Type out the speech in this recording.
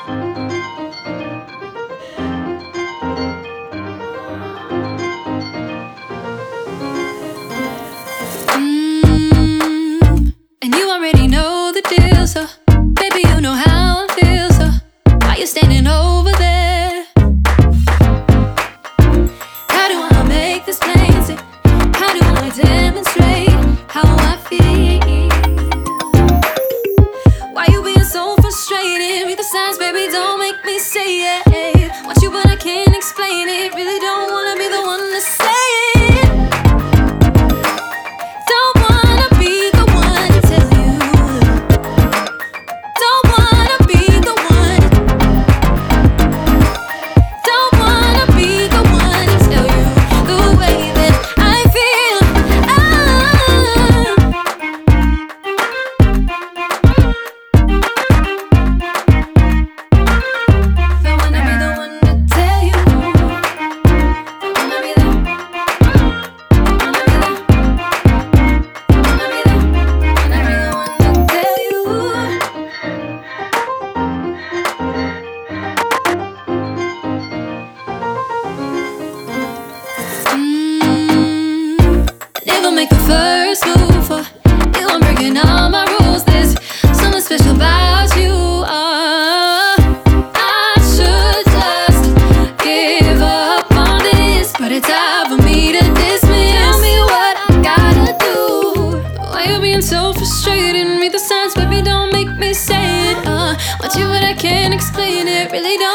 And you already know the deal, so baby, you know how I feel. So why you standing over there? How do I make this plain? Say, how do I demonstrate how I feel? Why you being so frustrated? Read the signs, baby, don't make me say it. Want you, but I can't explain it. Really don't wanna be the one to say it. Make the first move for you, I'm breaking all my rules. There's something special about you. I should just give up on this, but it's time for me to dismiss. Tell me what I gotta do. Why you being so frustrated? Read the signs, baby, don't make me say it. Want you, but I can't explain it. Really don't.